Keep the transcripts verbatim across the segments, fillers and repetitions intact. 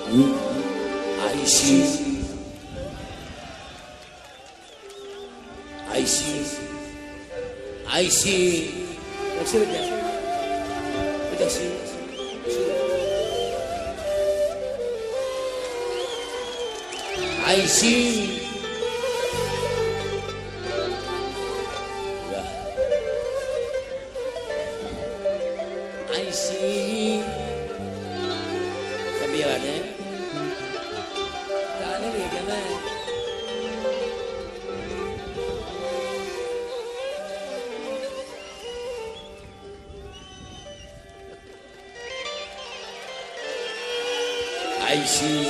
عايشين عايشين عايشين لك شو بدك؟ بدك شيء؟ عايشين عايشين خبير بعدين تعال لي يا جمال عايشين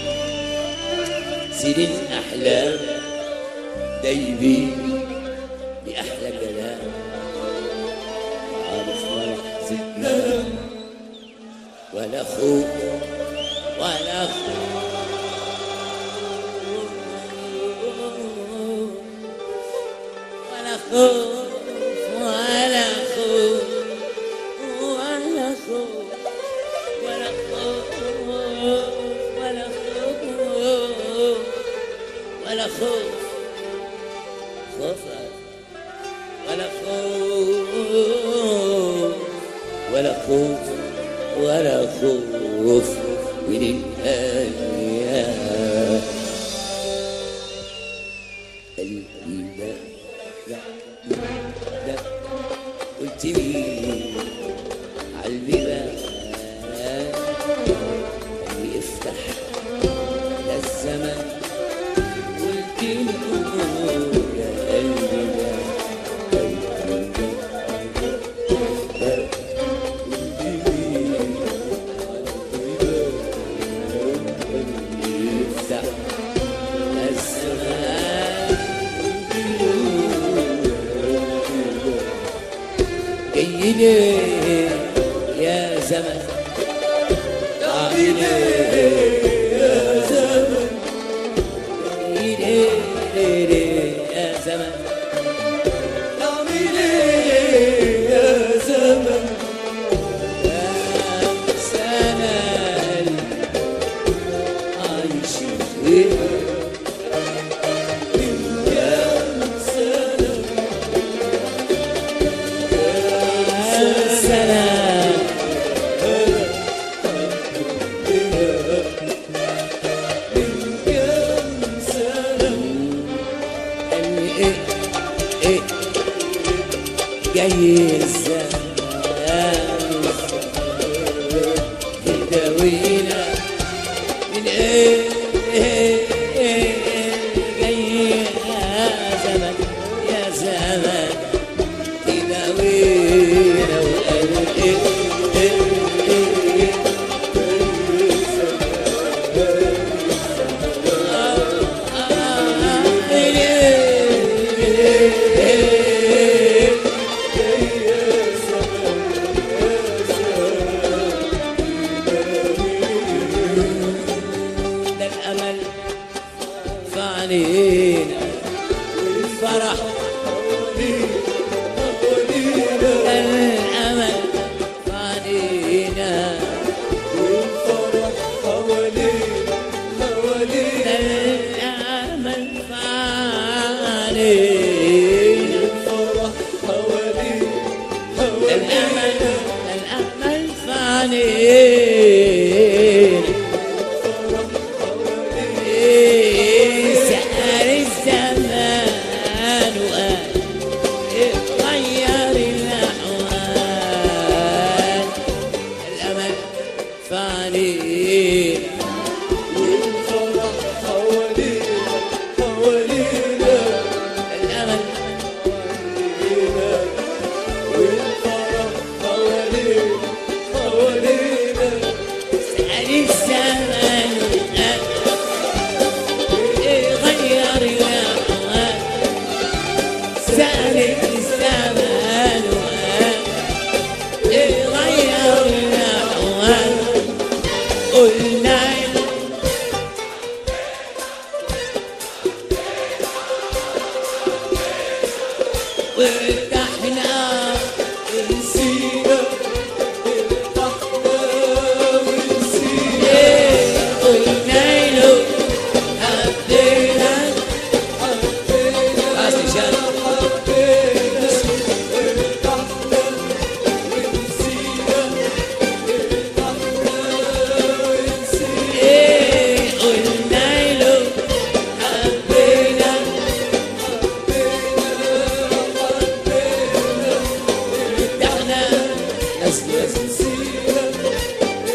سنين أحلام دايبين بأحلى كلام عارف ولا حزتنا ولا خوف ولا خوف ولا خوف ولا خوف ولا خوف ولا خوف ولا خوف ولا خوف خوف ولا خوف ولا خوف ولا خوف من الأيام لا لا لا قلت لي عالبيبان اللي افتح للزمن قلت له يا قلبي جايلي يا زمن جايلي يا زمن جايلي يا زمن جايلي يا زمن يا سنة عايشين جاي الزمان يداوينا من ايه جاي يا زمن يا زمن يداوينا وقال ايه علينا والفرح الأمل علينا والفرح حوالينا حوالينا الأمل علينا الفرح حوالينا الأمل الأمل علينا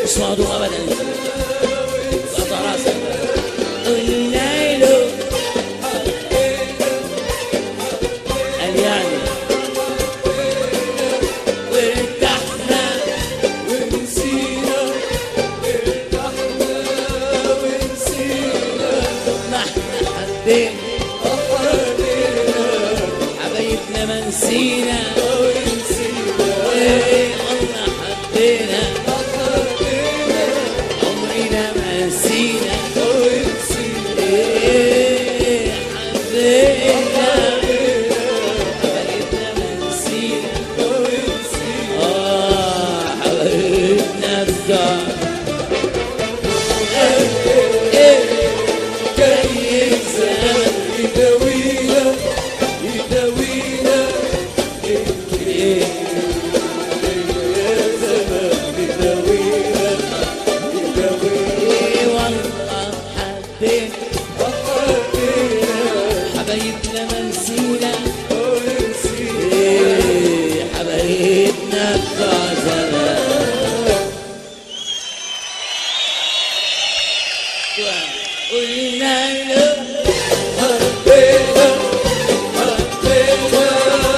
مش موضوع ابدا قطع راسك قلنا له قال يعني وارتحنا ونسينا ارتحنا ونسينا ما احنا حبينا حبايبنا ما نسينا ايه والله حبينا عمرنا ما نسينا ايه حبينا حبايبنا ما نسينا اه حبايبنا الدار ايه جاي الزمن يداوينا يداوينا ايه يا زمان يداوينا يداوينا والله حبينا حبايبنا ما نسينا ايه حبايبنا بتوع زمان قلنا له حبينا حبينا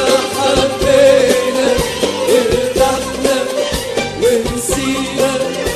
حبينا ارتحنا ونسينا